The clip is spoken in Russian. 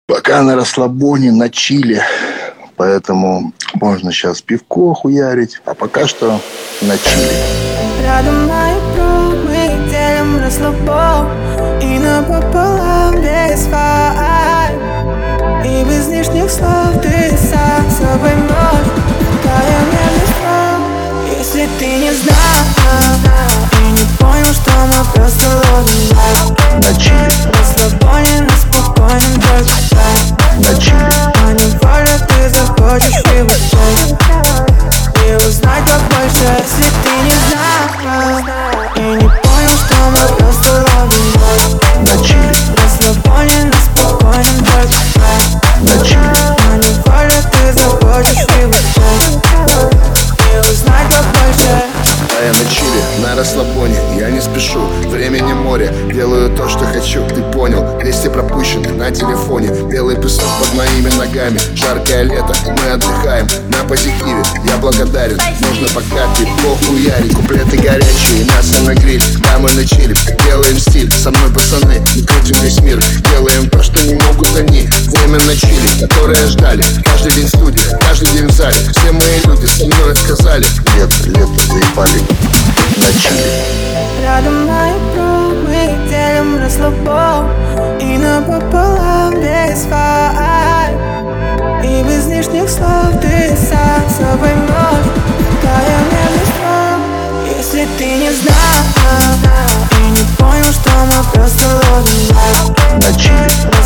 Пока на расслабоне, на чиле. Поэтому можно сейчас пивко хуярить. А пока что на чиле. Рядом на икру мы делим расслабон. И напополам весь вайб. И без лишних слов ты сам собой можешь. Твоя нежность прав, если ты не знал и не понял, что мы просто ловим вайб. На чиле. Расслабоне на спокойном только вайб. На чиле. А невольно ты захочешь его часть. И узнать побольше, если ты не знал и не понял, что мы просто ловим вайб. На чиле. Расслабоне на спокойном только вайб. На чиле. А невольно ты захочешь его часть. И узнать побольше. А я на чиле, на расслабоне, я не спешу. Времени море, делаю то, что хочу. Ты понял, 200 пропущенных на телефоне. Белый песок под моими ногами. Жаркое лето, мы отдыхаем на позитиве. Я благодарен, можно пока пивко хуярить. Куплеты горячие, мясо на гриль. Да, мы на чиле, делаем стиль. Со мной пацаны, мы крутим весь мир. Делаем то, что не могут они. Время на чиле, которое ждали. Каждый день в студии, каждый день в зале. Все мои люди со мной сказали: Лето, заебали. На чиле. Рядом на икру мы делим расслабон. И напополам весь вайб. И без лишних слов ты сам собой можешь. Твоя нежность прав, если ты не знал и не понял, что мы просто ловим вайб. На чиле.